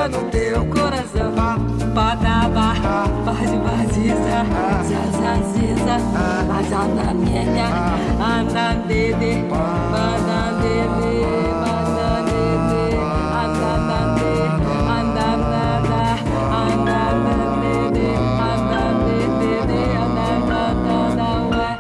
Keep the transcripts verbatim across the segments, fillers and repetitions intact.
mora no teu coração. Badaba, bade badiza, zazaziza, azana minha, anandede, banandede, banandede, anandade, anandada, anandade, anandede, anandada, ué.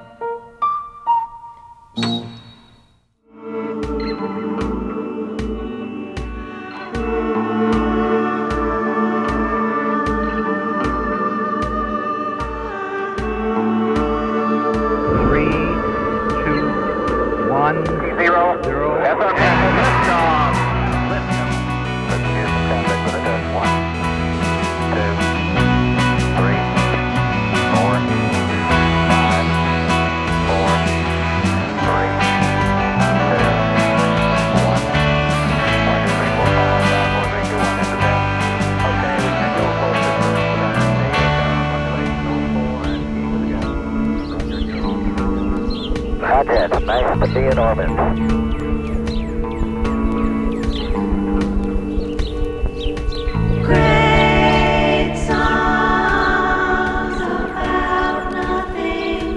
One, zero, zero, F M liftoff. Let's use the traffic with a test. One, two, three, four, five, four, three, two, one, one, two, three, four, five, five, four, three, two, one, into ten. Okay, we can go closer to the Contact, nice to be in orbit. Great songs about nothing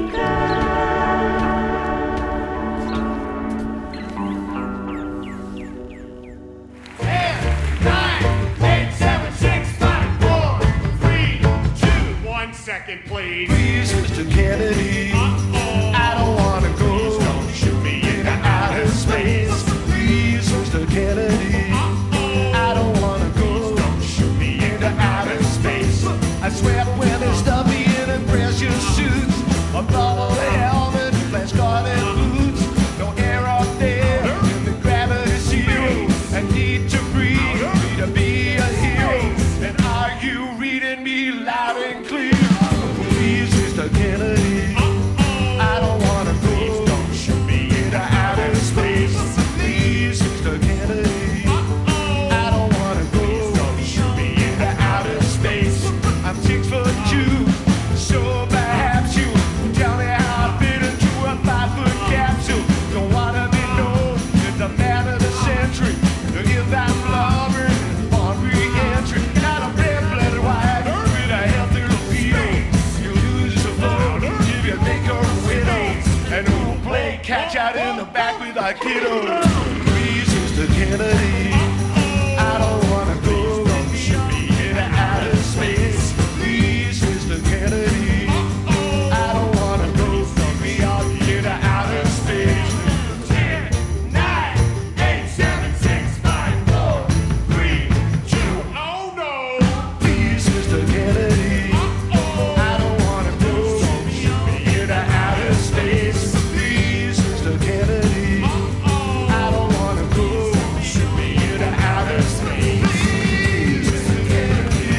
Ten, nine, eight, seven, six, five, four, three, two, one second, please. Please, Mister Kennedy, Uh-oh. I don't wanna go. Please don't shoot me into outer space. Please, Mister Kennedy, Uh-oh. I don't wanna Please go. don't shoot me into outer space. I swear when they stuff me in a pressure suit, a bubble helmet, flash guarded boots, no air up there, and the gravity's zero. I need to breathe, need to be a hero. And are you reading me loud and clear? Please, Mister Kennedy, I don't wanna go. Please don't shoot me into outer space. Please, Mister Kennedy, I don't wanna go. Please don't shoot me into outer space. I'm six foot two, so perhaps you will tell me how I fit into a five foot capsule. Don't wanna be known as the man of the century. If I'm blubbering on re-entry, not a red-blooded wife with a healthy libido. You lose your vote if you make her a widow, and who'll play catch out in the back with our kiddo. Please, Mister Kennedy, I don't wanna go. Don't shoot me into outer space. Please, Mister Kennedy, I don't wanna go. Don't be out into outer space. Ten, nine, eight, seven, six, five, four, three, two. Oh no! Please, Mister Kennedy, I don't wanna go. Shoot me into outer space. Please, Mister Kennedy, I don't wanna go. Shoot me into outer space. Please, Mister Kennedy,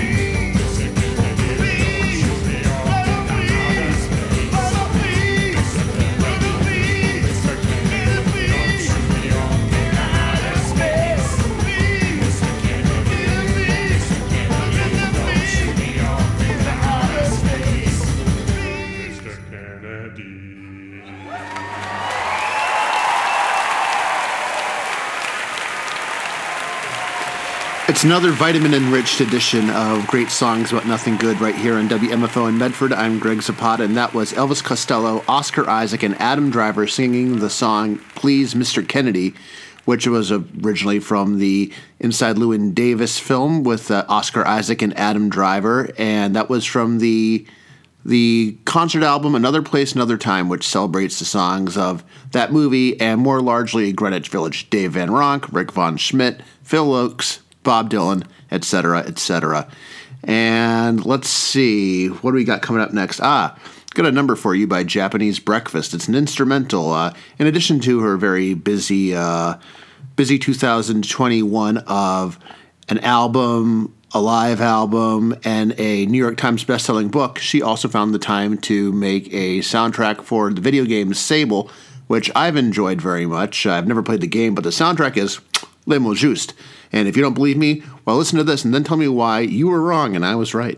please, Shoot me off into outer space. brother, please, brother, please, Don't shoot me off into outer space. please, please, Don't shoot me off into outer space. Mister Kennedy. It's another vitamin-enriched edition of Great Songs About Nothing Good right here on W M F O in Medford. I'm Greg Zapata, and that was Elvis Costello, Oscar Isaac, and Adam Driver singing the song Please, Mister Kennedy, which was originally from the Inside Llewyn Davis film with uh, Oscar Isaac and Adam Driver, and that was from the the concert album Another Place, Another Time, which celebrates the songs of that movie and more largely Greenwich Village. Dave Van Ronk, Rick Von Schmidt, Phil Oakes, Bob Dylan, et cetera, et cetera. And let's see, what do we got coming up next? Ah, got a number for you by Japanese Breakfast. It's an instrumental. Uh, in addition to her very busy, uh, busy two thousand twenty-one of an album, a live album, and a New York Times bestselling book, she also found the time to make a soundtrack for the video game Sable, which I've enjoyed very much. I've never played the game, but the soundtrack is le mot juste. And if you don't believe me, well, listen to this and then tell me why you were wrong and I was right.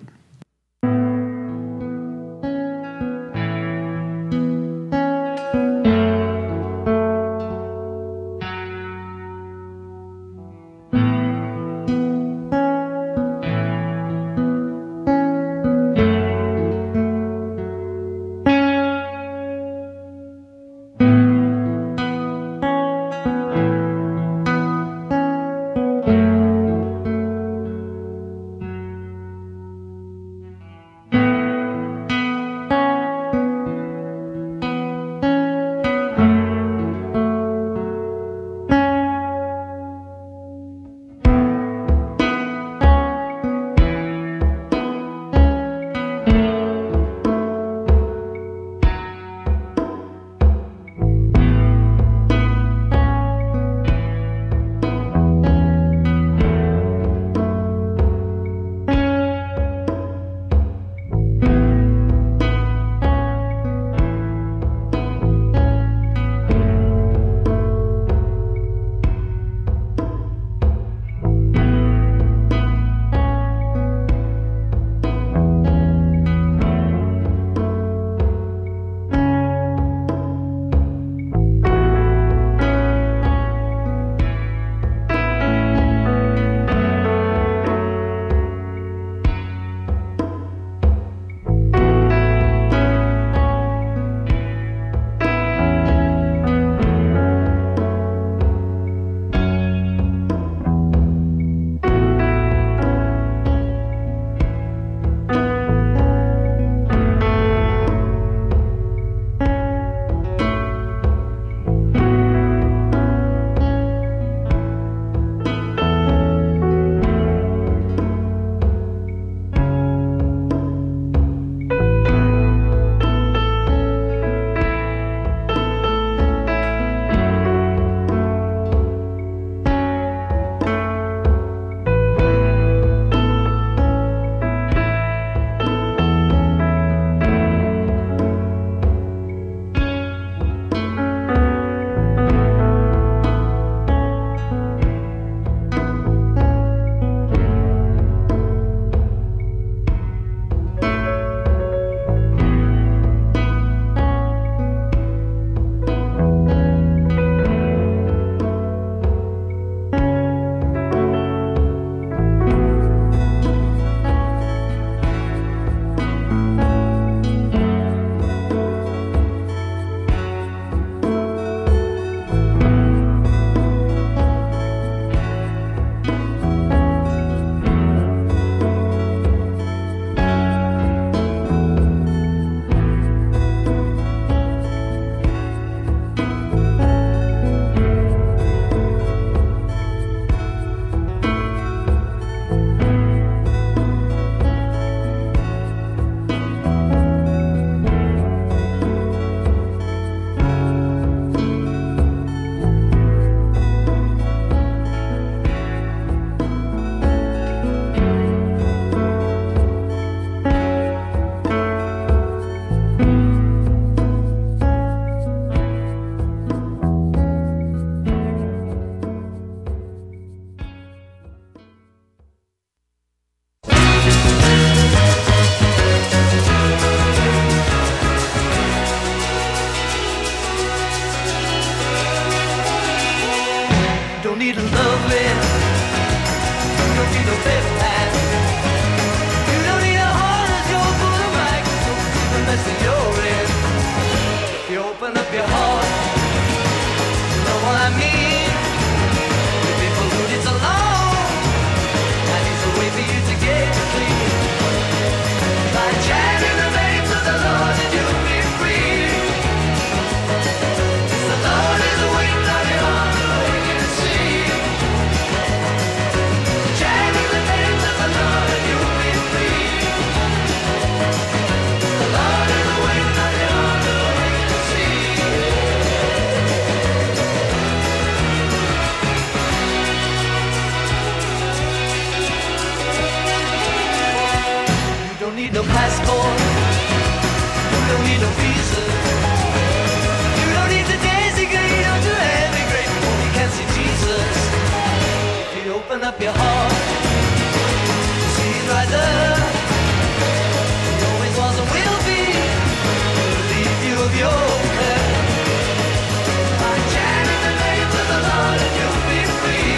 passport. You don't need no visa. You don't need the daisy gate or to emigrate before you can see Jesus. If you open up your heart, see it right there. He always was and will be. Leave you of your care. I chant in the name of the Lord and you'll be free.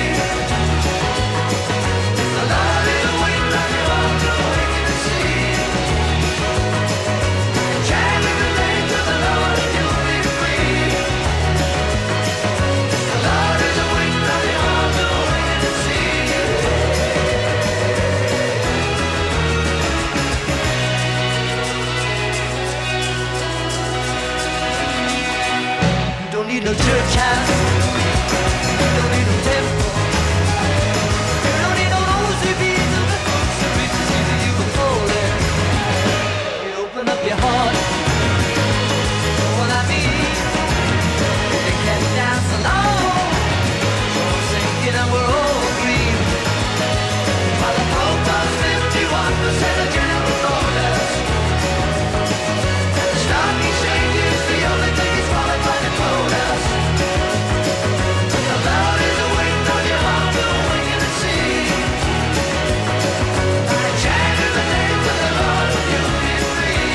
The Lord is waiting on you all to awaken to see. Chant in the name of the Lord and you'll be free. The Lord is waiting on you all to awaken to see. You don't need no church house. You don't need no temple. You don't need no rosy beads or the groceries to see that you can fall there. You open up your heart. Know what I mean? They can't dance alone. So I'm singing and we're all green. While the Pope does fifty-one percent of general orders. The stock exchange is the only thing that's qualified to quote us. The Lord is waiting on your heart to awaken and see. I chant in the name of the Lord and you'll be free.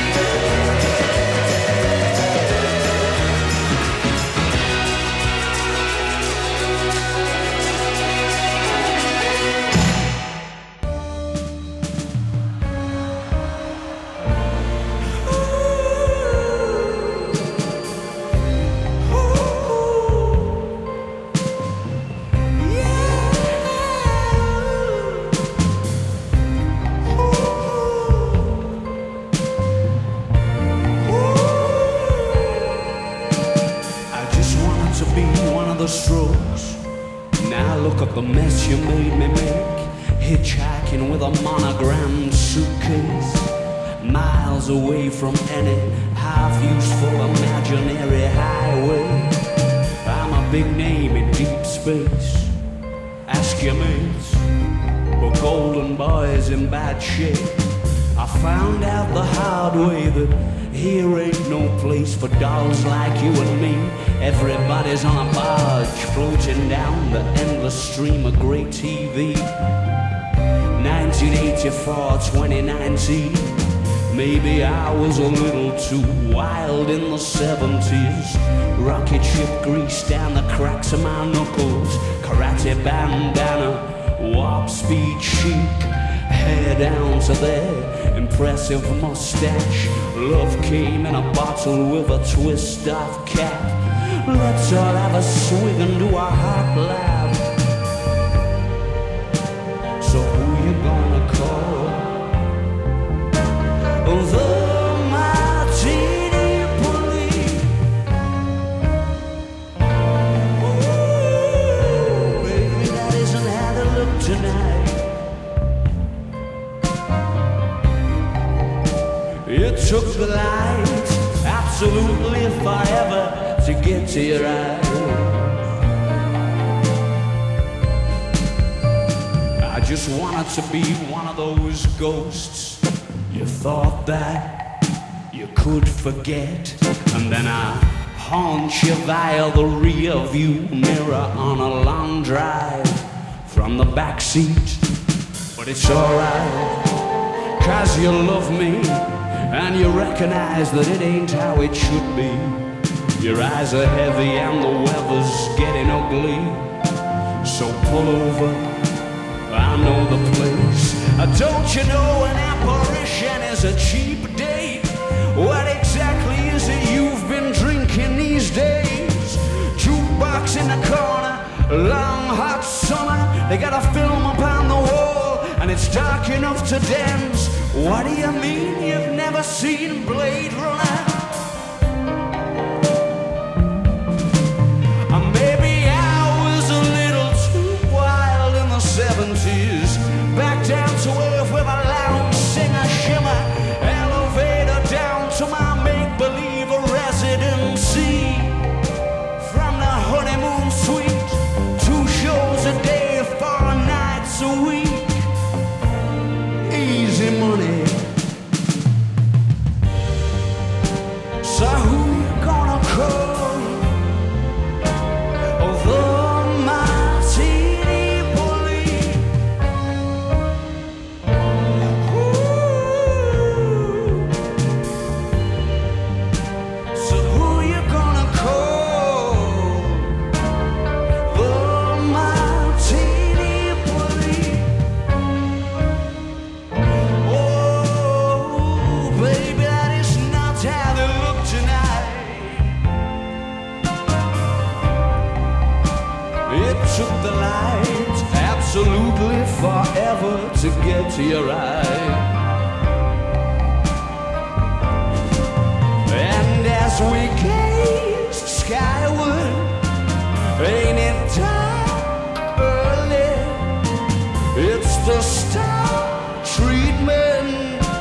I just wanted to be one of the Strokes. Now look at the mess you made me make. Hitchhiking with a monogrammed suitcase, miles away from any half-useful imaginary highway. I'm a big name in deep space. Ask your mates, but Golden Boy's in bad shape. I found out the hard way that here ain't no place for dolls like you and me. Everybody's on a barge floating down the endless stream of great T V. nineteen eighty-four, twenty nineteen. Maybe I was a little too wild in the seventies. Rocket ship grease down the cracks of my knuckles. Karate bandana, warp speed chic. Hair down to their impressive mustache. Love came in a bottle with a twist-off cap. Let's all have a swig and do a hot laugh. So who you gonna call? The Martini Police. Ooh, baby, that isn't how they look tonight. It took the light absolutely forever to get to your eyes. I just wanted to be one of those ghosts you thought that you could forget, and then I haunt you via the rear view mirror on a long drive from the back seat. But it's alright, 'cause you love me and you recognize that it ain't how it should be. Your eyes are heavy and the weather's getting ugly. So pull over, I know the place. Uh, Don't you know an apparition is a cheap date? What exactly is it you've been drinking these days? Jukebox in the corner, long hot summer. They got a film up on the wall and it's dark enough to dance. What do you mean you've never seen Blade Runner? Or maybe I was a little too wild in the seventies. Back down to earth with a lounge singer shimmer. Elevator down to my make-believe residency. From the honeymoon suite, two shows a day, four nights a week. Easy money. out to get your eye. And as we gaze skyward, ain't it time early? It's the star treatment.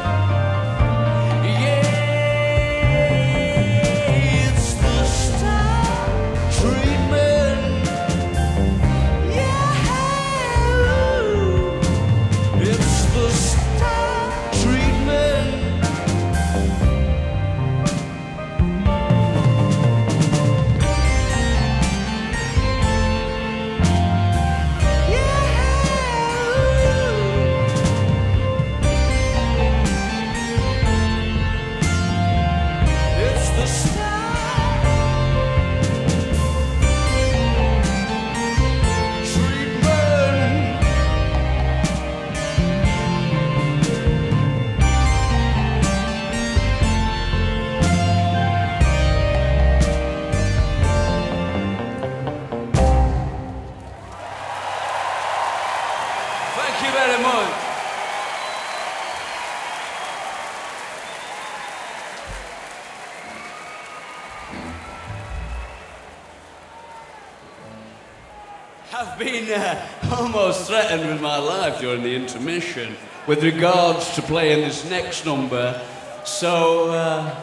I've been uh, almost threatened with my life during the intermission with regards to playing this next number, so uh...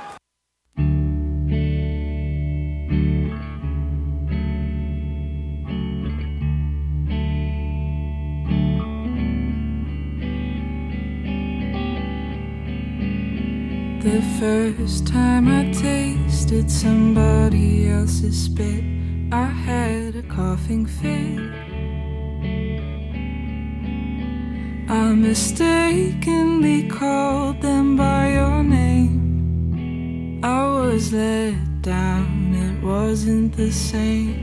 The first time I tasted somebody else's spit, I had a coughing fit. I mistakenly called them by your name. I was let down, it wasn't the same.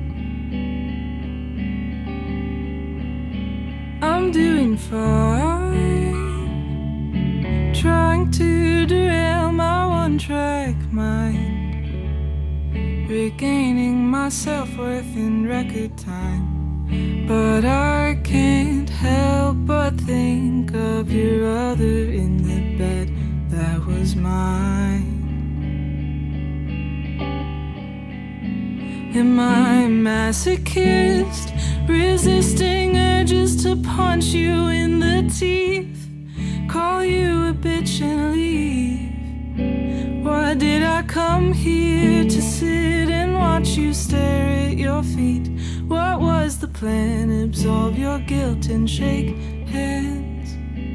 I'm doing fine, trying to derail my one-track mind, regaining my self-worth in record time. But I can't help but think of your other in the bed that was mine. Am I a masochist, resisting urges to punch you in the teeth, call you a bitch and leave? Why did I come here to sit and watch you stare at your feet? What was the plan? Absolve your guilt and shake hands.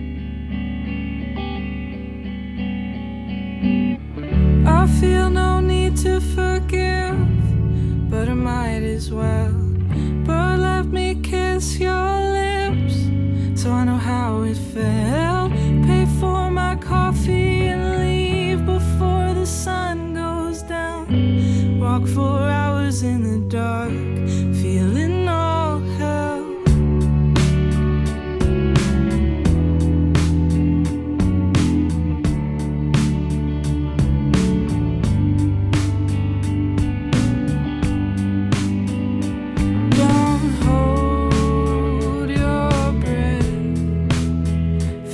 I feel no need to forgive, but I might as well. But let me kiss your lips so I know how it felt. Pay for my coffee and leave before the sun goes down. Walk for hours in the dark, feeling all hell. Don't hold your breath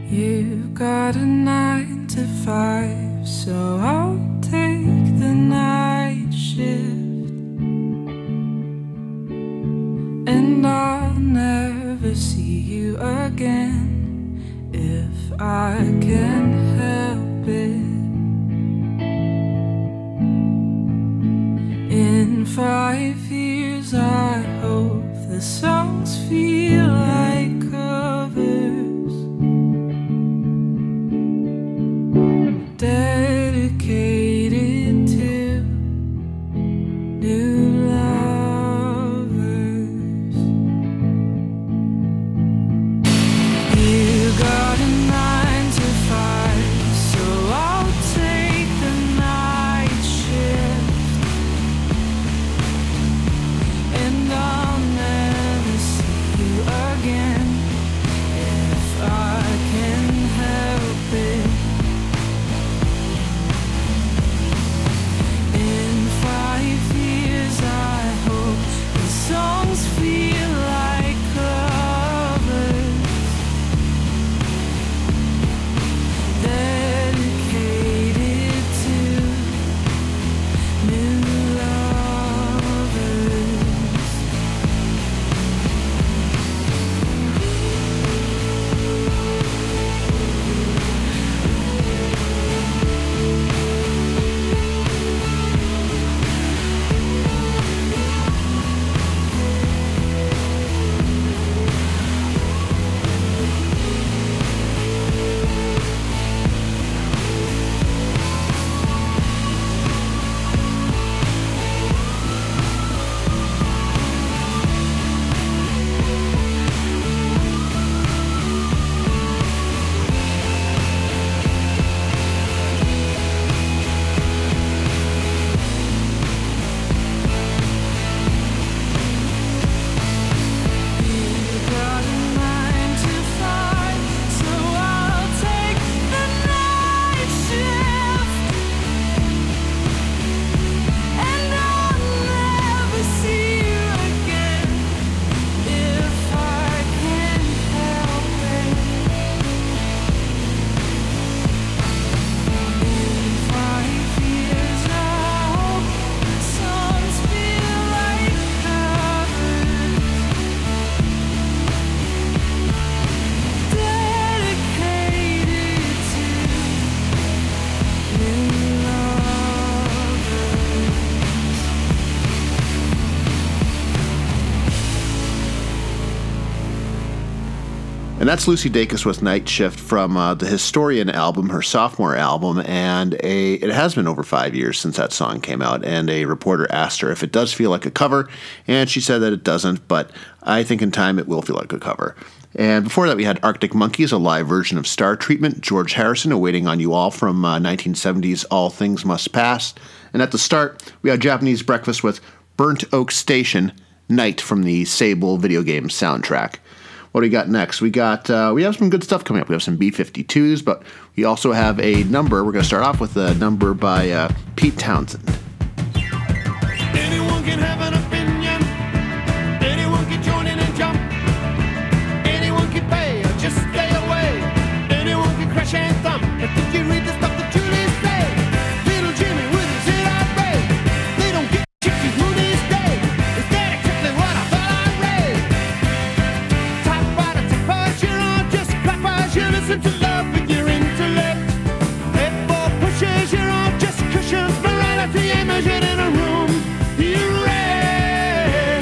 You got a nine to five, so I'll take the night shift. And I'll never see you again if I can help it. In five years I hope the songs feel like covers, dedicated to new lovers. You got a nine to five, so I'll take the night shift. And I'll never see you again if I can help it. In five years I hope the songs feel like covers, dedicated to new lovers. Got a nine to five, so I'll take the night shift. And I'll never see you again if I can help it. In five years I hope the songs feel like covers, dedicated to new lovers. And that's Lucy Dacus with Night Shift from uh, the Historian album, her sophomore album, and a it has been over five years since that song came out, and a reporter asked her if it does feel like a cover, and she said that it doesn't, but I think in time it will feel like a cover. And before that we had Arctic Monkeys, a live version of Star Treatment, George Harrison, Awaiting on You All from uh, nineteen seventies All Things Must Pass, and at the start we had Japanese Breakfast with Burnt Oak Station, Night from the Sable video game soundtrack. What do we got next? We got uh, we have some good stuff coming up. We have some B fifty-twos, but we also have a number. We're going to start off with a number by uh, Pete Townsend. Anyone can have an opinion. Anyone can join in and jump. Anyone can pay or just stay away. Anyone can crash and thump. But did you read the stuff that Julie said? Little Jimmy with his head out red. They don't get chickens who these days. Is that exactly what I thought I read? Typewriter, typewriter, you're on just clappers. You listen to love with your intellect. F-four pushes, you're on just cushions. Morality ain't measured in a room. You read.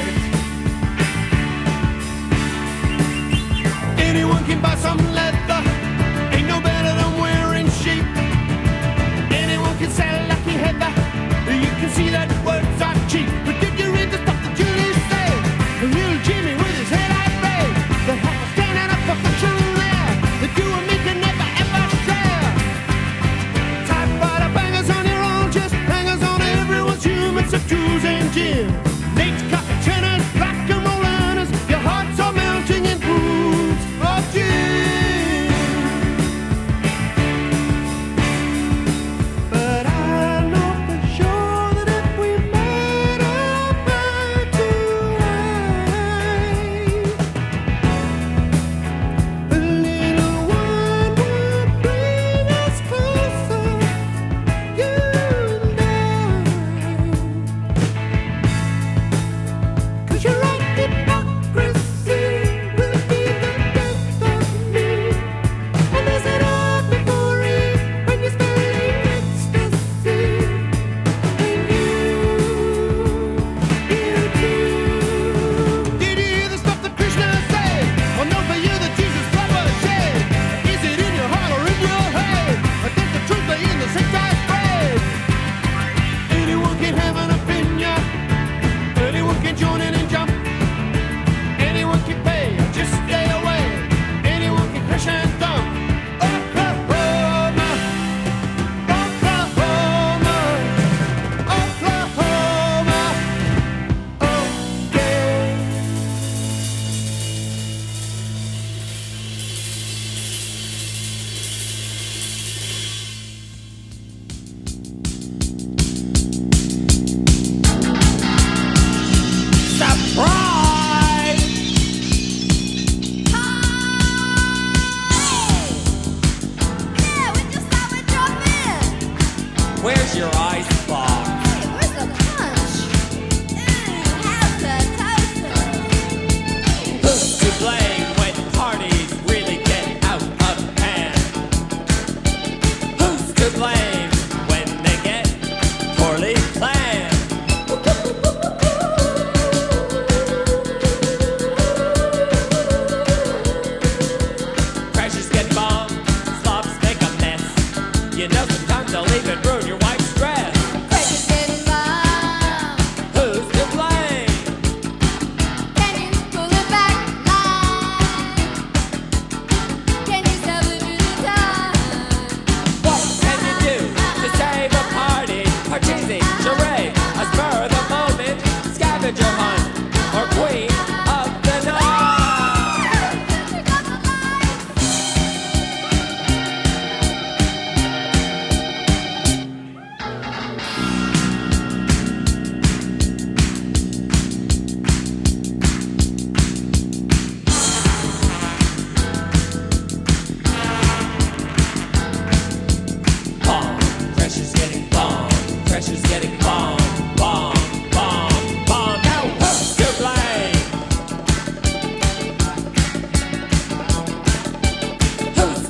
Anyone can buy some leather. Ain't no better than wearing sheep. Anyone can sell lucky heather. You can see that words are cheap. But did you read the stuff that Julie said? The real Jimmy with his head out red. The half standing up perfection there. The you and me can never ever share. Typewriter bangers on your own, just hangers on everyone's human, except Jews and Jim. Late coffee tenors, rock and roll earners. Your hearts are melting in pools of gin. But I know for sure that if we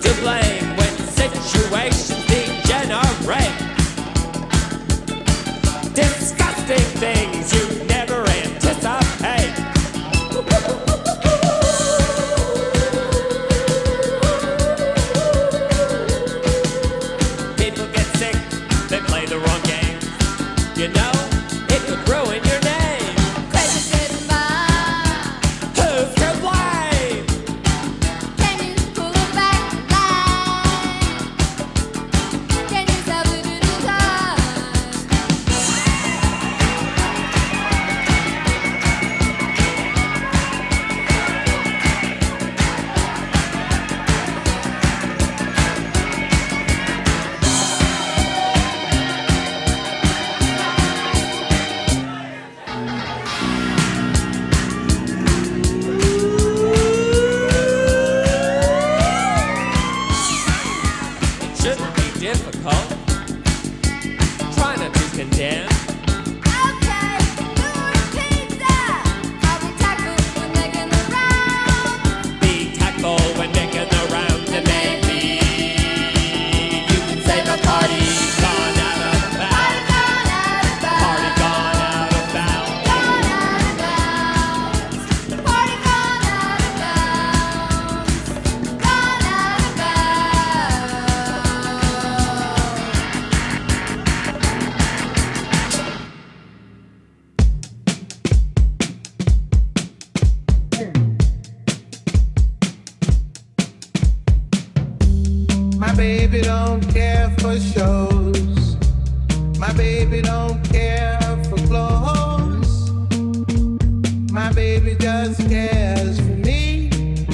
to blame when situations degenerate. Disgusting things you never anticipate. People get sick, they play the wrong game. You know, it could ruin your name. Crazy getting by. Who's to blame? Can you pull it back line? Can you tell the little time? It shouldn't be difficult. Try not to condemn. Okay, doing pizza. I'll be tactful when making the round. Be tactful when making the rounds, and maybe you can say the party's gone out of bounds. Party gone out of bounds. Party gone out of bounds. Gone out of bounds. My baby don't care for shows. My baby don't care for clothes. My baby just cares for me.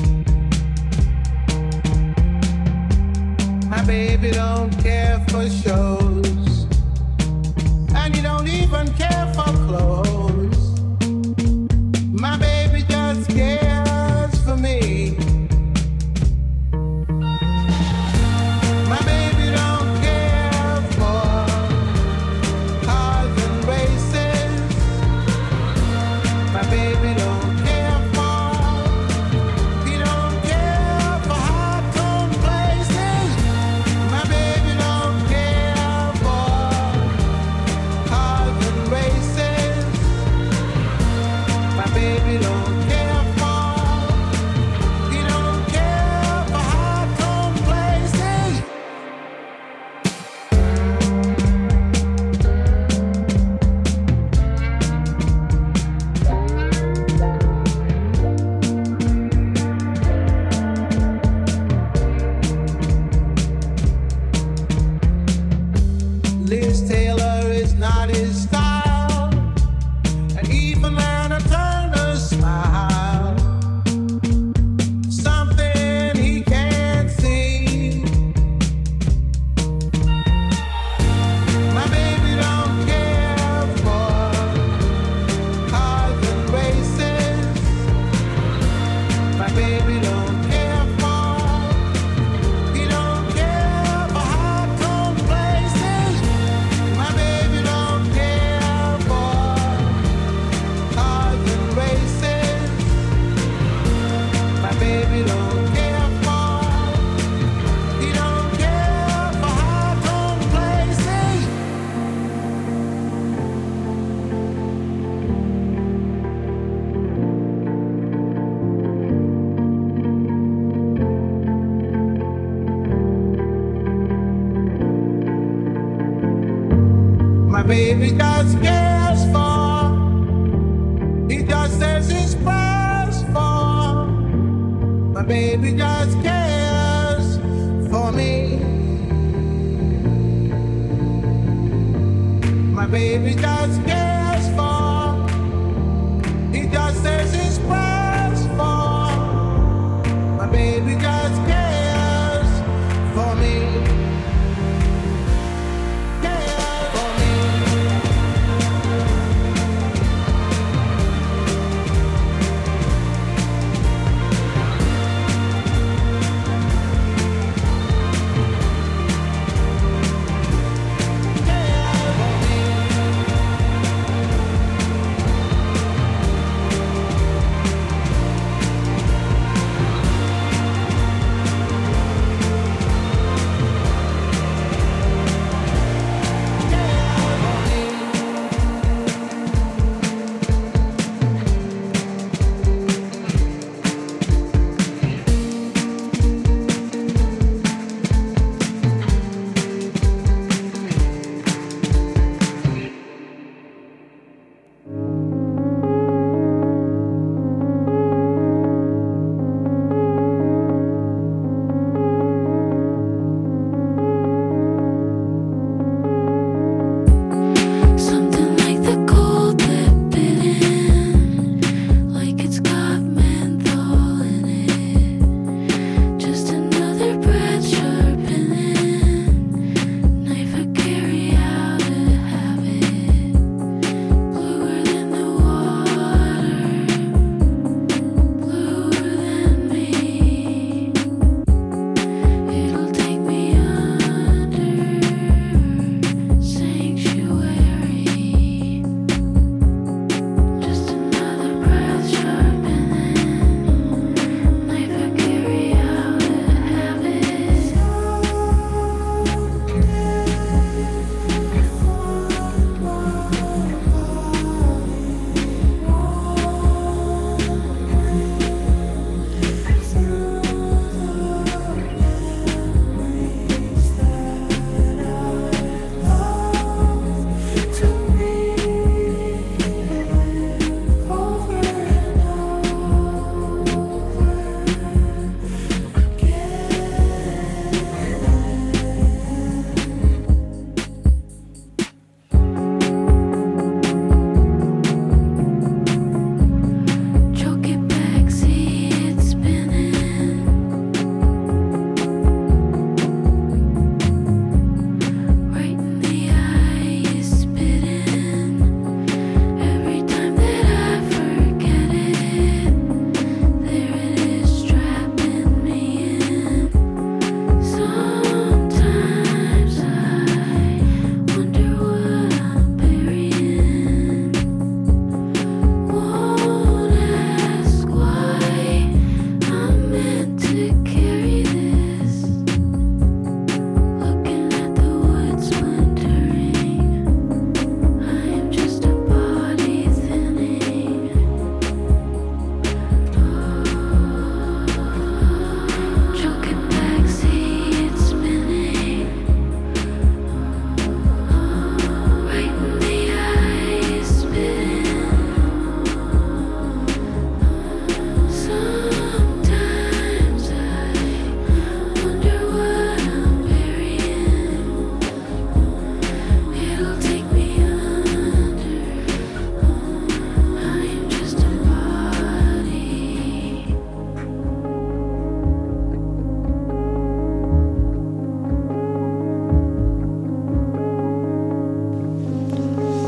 My baby don't care for shows. And he don't even care for clothes. My baby just cares for me. My baby don't care for cars and races. My baby don't care for, he don't care for high-tone places. My baby don't care for cars and races. My baby don't care for, he don't care for high-tone places. Liz Taylor is not his style, and even Lana Turner's smile, something he can't see. My baby don't care for cars and races. My baby don't care for, he don't care for high-tone places. My baby don't care for cars and races. My baby don't care for, he don't care for high-tone places. My baby just cares for, he just says his prayers for. My baby just cares for me. My baby just cares for, he just says his prayers for. My baby just cares for me. Cares for me.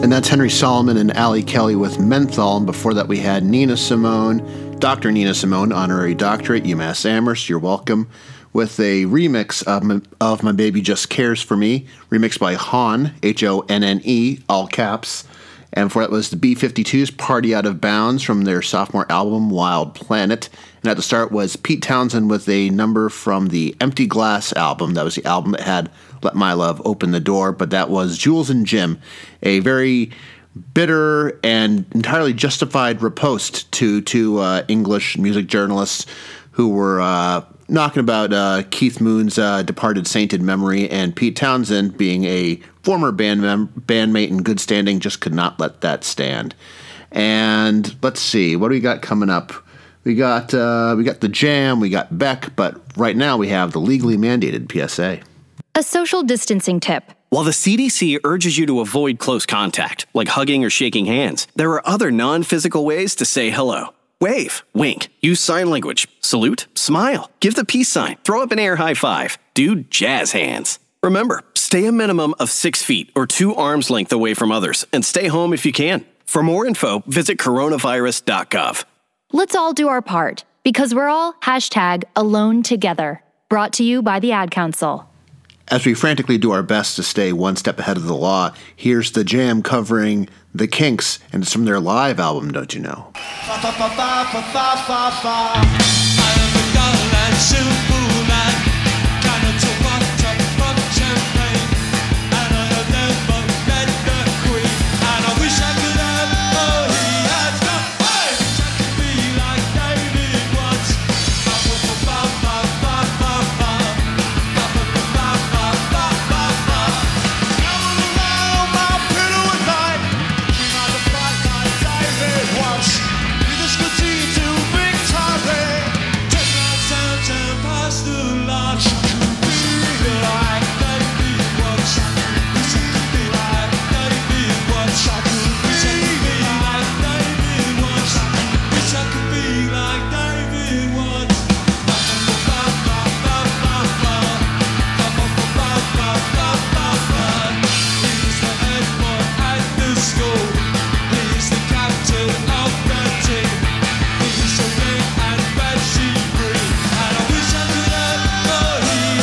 And that's Henry Solomon and Ali Kelly with Menthol. And before that, we had Nina Simone, Doctor Nina Simone, honorary doctorate, UMass Amherst. You're welcome. With a remix of my, of My Baby Just Cares for Me, remixed by Hon, H O N N E, all caps. And before that was the B fifty-two's Party Out of Bounds from their sophomore album, Wild Planet. And at the start was Pete Townsend with a number from the Empty Glass album. That was the album that had Let My Love Open the Door, but that was Jules and Jim, a very bitter and entirely justified riposte to, to uh, English music journalists who were uh, knocking about uh, Keith Moon's uh, departed sainted memory, and Pete Townsend, being a former band mem- bandmate in good standing, just could not let that stand. And let's see, what do we got coming up? We got uh, we got the Jam, we got Beck, but right now we have the legally mandated P S A. A social distancing tip. While the C D C urges you to avoid close contact, like hugging or shaking hands, there are other non-physical ways to say hello. Wave, wink, use sign language, salute, smile, give the peace sign, throw up an air high five, do jazz hands. Remember, stay a minimum of six feet or two arms length away from others, and stay home if you can. For more info, visit coronavirus dot gov. Let's all do our part, because we're all hashtag alone together. Brought to you by the Ad Council. As we frantically do our best to stay one step ahead of the law, here's the Jam covering The Kinks, and it's from their live album, Don't You Know? Fa fa fa fa fa fa fa fa. I am the dull and simple man, kind to water from champagne, and I have never met the Queen, and I wish I could have all he has got. I wish I could be like David once. Fa fa fa fa fa fa fa fa. Fa fa fa fa fa fa fa fa. Come around my pillow at night. We might have fought like David once. With a scotty to victory. Ten rounds out and past the launch. Be like David once. Wish I could be like David once. Wish I could be like David once. Wish I could be like David once. Ba ba ba ba ba ba. Ba ba ba ba ba ba ba. He's the head boy at the school. He's the captain of the team. He's so big and flashy green, and I wish I could have all he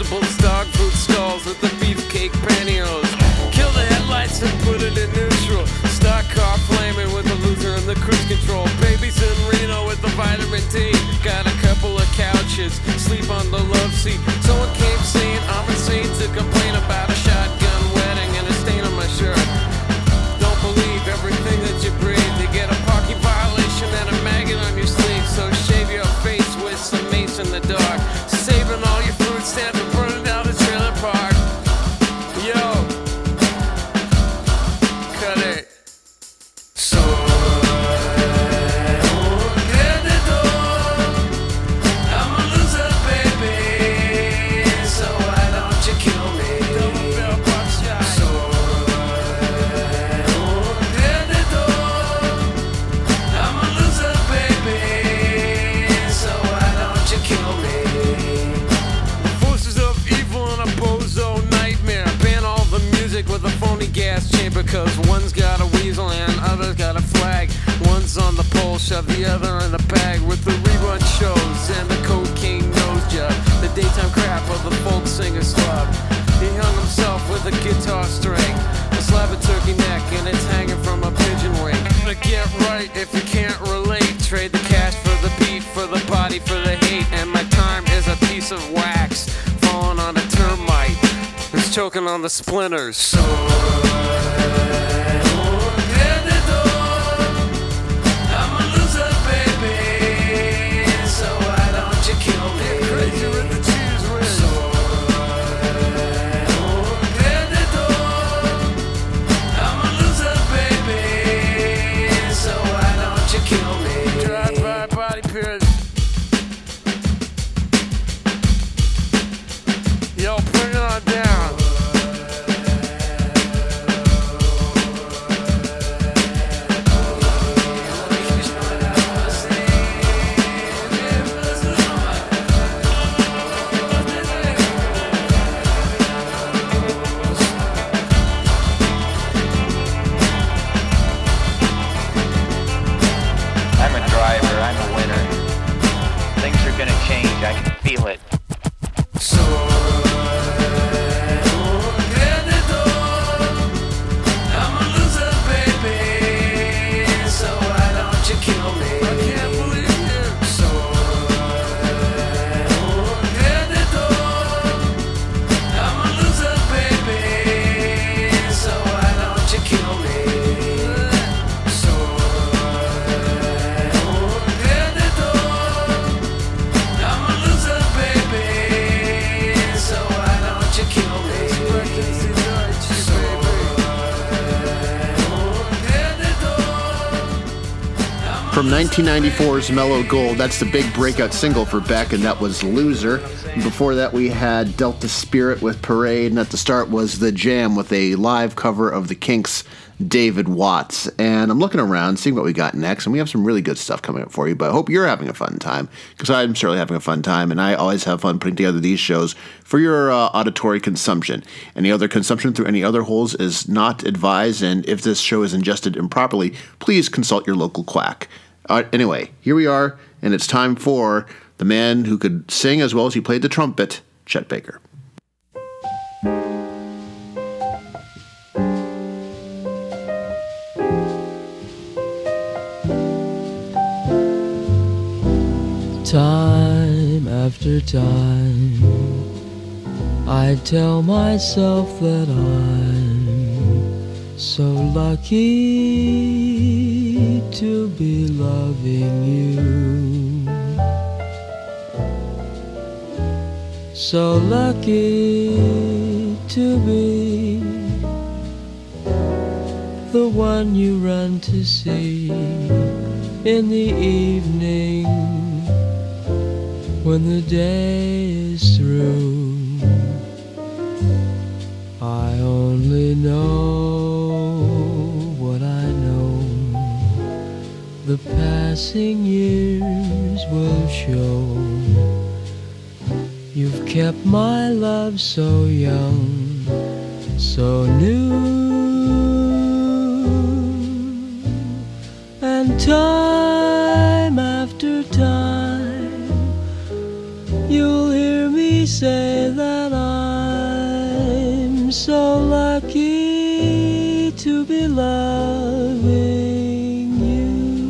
Temple's dog food stalls with the beefcake pantyhose. Kill the headlights and put it in neutral. Stock car flaming with the loser and the cruise control. Babies in Reno with the vitamin D. Got a couple of couches, sleep on the love seat. Someone came saying I'm insane to complain about a shotgun wedding and a stain on my shirt. Don't believe everything that you breathe. You get a parking violation and a maggot on your sleeve. So shave your face with some mace in the dark. Saving all your food stamps and burning down the trailer park. Yo, cut it. So I'm a loser, baby. So why don't you kill me? Double barrel buckshot. So I'm a loser, baby. So why don't you kill me? Forces of evil and a bozo nightmare. Ban all the music with a phony gas chamber. Cause one's got a weasel and other's got a flag. One's on the pole, shove the other in the bag. With the rerun shows and the cocaine nose job. The daytime crap of the folk singer slub. He hung himself with a guitar string, a slab of turkey neck, and it's hanging from a pigeon wing. But get right if you can't relate. Trade the cash for the beat, for the body, for the hate. And my time is a piece of wax falling on a termite who's choking on the splinters. So I'm a loser, baby. So why don't you kill me? Get crazy with the cheese ring. So I'm a loser, baby. So why don't you kill me? Drive-by body pierce. Yo, bring it on down. I'm a driver, I'm a winner. Things are gonna change, I can feel it. So I'm a loser, baby. So why don't you kill me? I can't believe you. So I'm a loser, baby. So why don't you kill me? So I'm a loser, baby. So why don't you kill me? From nineteen ninety-four's Mellow Gold, that's the big breakout single for Beck, and that was Loser. And before that, we had Delta Spirit with Parade, and at the start was The Jam with a live cover of the Kinks' David Watts. And I'm looking around, seeing what we got next, and we have some really good stuff coming up for you, but I hope you're having a fun time, because I'm certainly having a fun time, and I always have fun putting together these shows for your uh, auditory consumption. Any other consumption through any other holes is not advised, and if this show is ingested improperly, please consult your local quack. Uh, anyway, here we are, and it's time for the man who could sing as well as he played the trumpet, Chet Baker. Time after time, I tell myself that I'm so lucky to be loving you, so lucky to be the one you run to see in the evening when the day is through. I only know what I know, the passing years will show. You've kept my love so young, so new, and time after time you'll hear me say that I so lucky to be loving you.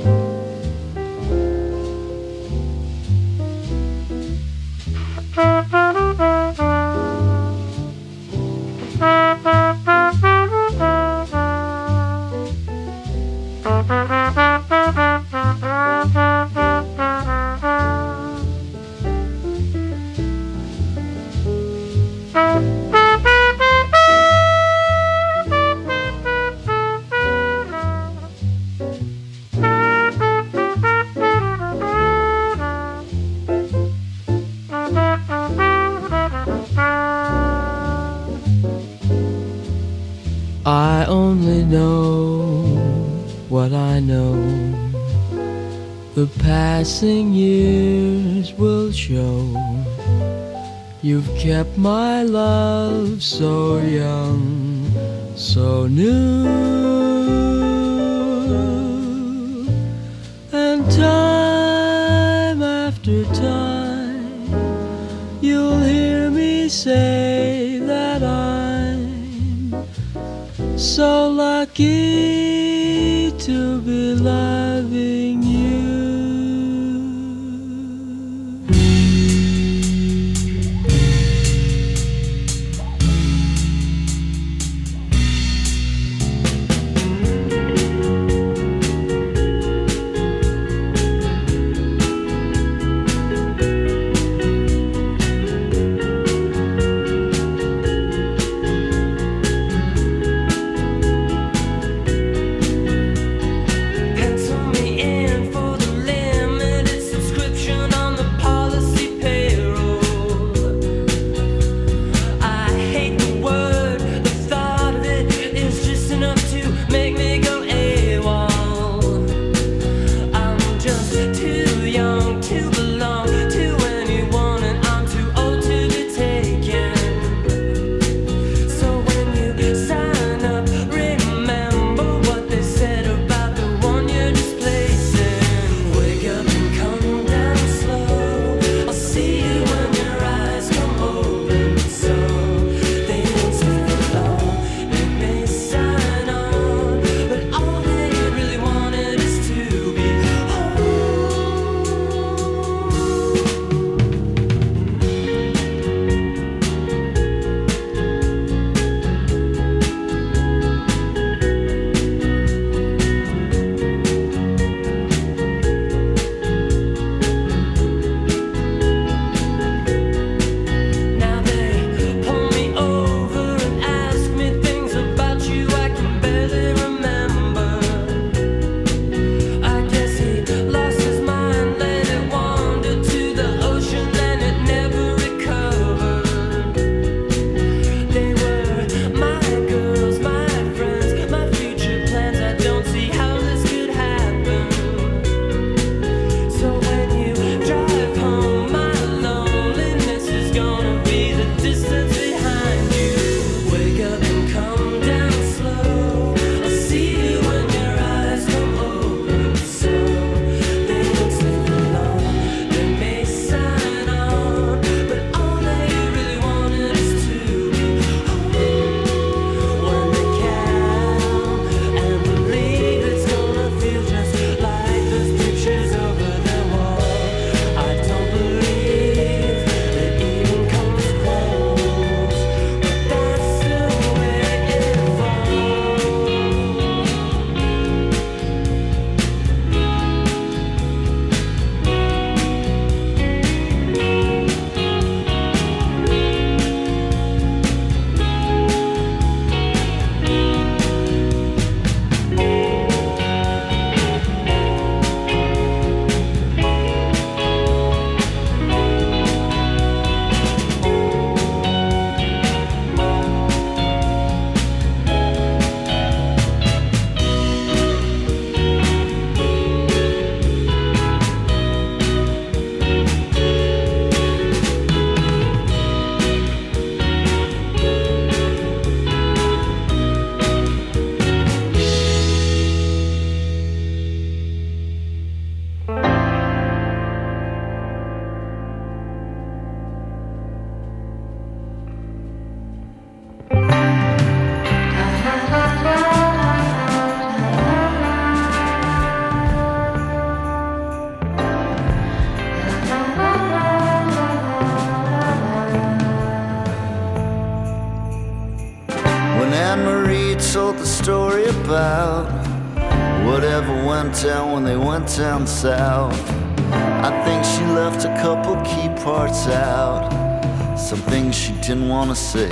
I only know what I know. The passing years will show. You've kept my love so young, so new. And time after time, you'll hear me say that I'm so lucky to be loving you. about whatever went down when they went down south. I think she left a couple key parts out, some things she didn't want to say.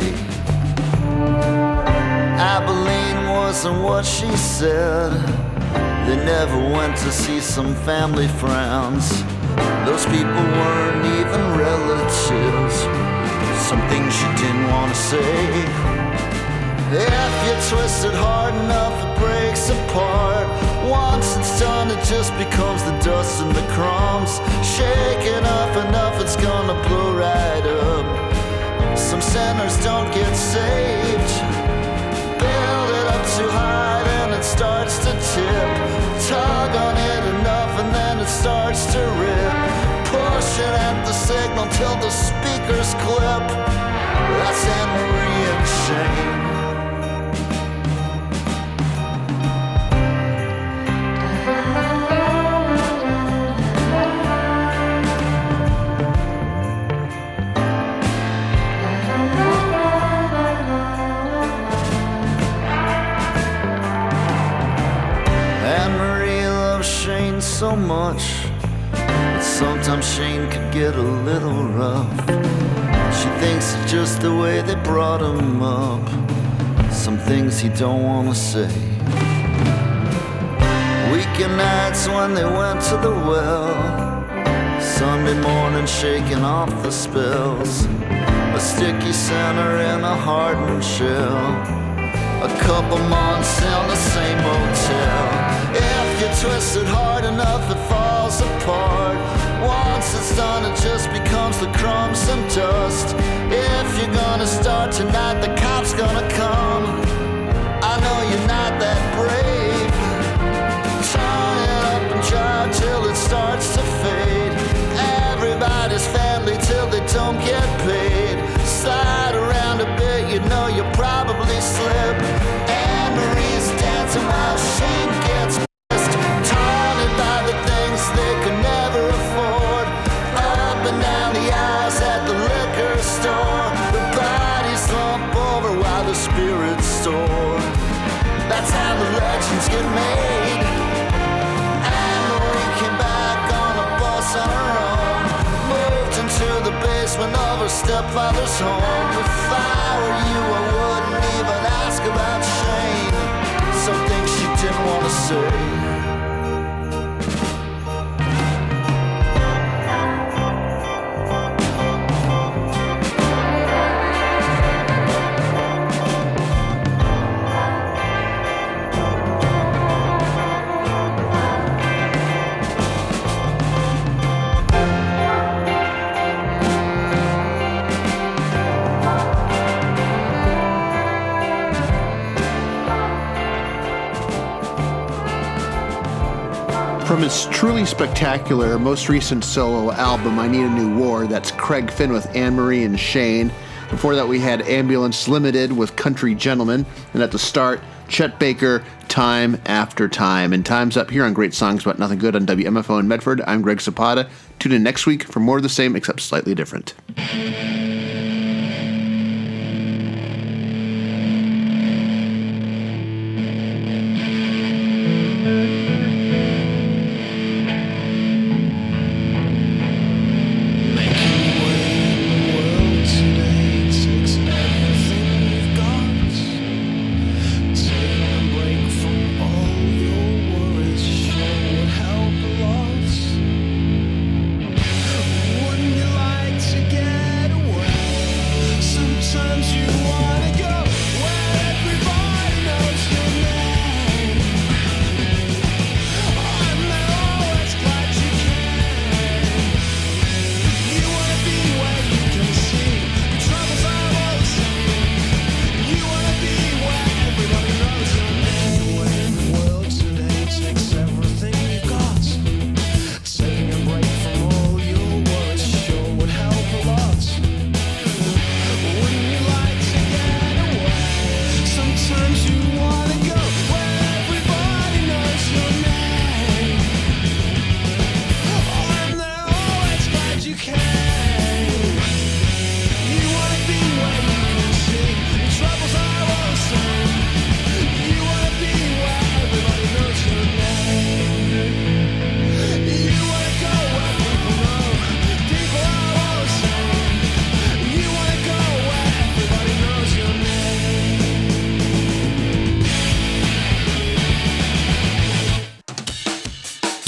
Abilene wasn't what she said. They never went to see some family friends. Those people weren't even relatives, some things she didn't want to say. If you twist it hard enough, it breaks apart. Once it's done, it just becomes the dust and the crumbs. Shake it up enough, it's gonna blow right up. Some sinners don't get saved. Build it up too high, then it starts to tip. Tug on it enough, and then it starts to rip. Push it at the signal till the speakers clip. That's Anne Marie and Shane. So much, but sometimes Shane could get a little rough. She thinks it's just the way they brought him up, some things he don't want to say. Weekend nights when they went to the well, Sunday morning shaking off the spells, a sticky center in a hardened shell, a couple months in the same motel. If you twist it hard enough, it falls apart. Once it's done, it just becomes the crumbs and dust. If you're gonna start tonight, the cop's gonna come. I know you're not that brave. Turn it up and drive till it starts to fade. Everybody's family till they don't get paid. Slide around a bit, you know you'll probably slip. Anne Marie's dancing while Shane gets pissed. Taunted by the things they could never afford. Up and down the aisles at the liquor store. The bodies slump over while the spirits soar. That's how the legends get made. Anne Marie came back on a bus on her own. Moved into the basement of her stepfather's home. If I were you, I wouldn't even ask about Shane. Some things she didn't want to say. From his truly spectacular, most recent solo album, I Need a New War, that's Craig Finn with Anne Marie and Shane. Before that, we had Ambulance Limited with Country Gentleman. And at the start, Chet Baker, Time After Time. And time's up here on Great Songs About Nothing Good on W M F O in Medford. I'm Greg Zapata. Tune in next week for more of the same, except slightly different. Wouldn't you like to get away?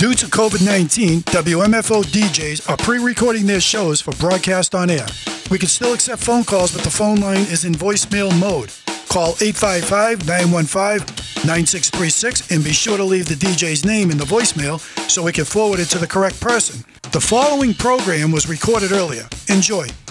Due to COVID nineteen, W M F O D Js are pre-recording their shows for broadcast on air. We can still accept phone calls, but the phone line is in voicemail mode. Call eight five five, nine one five, nine six three six and be sure to leave the D J's name in the voicemail so we can forward it to the correct person. The following program was recorded earlier. Enjoy.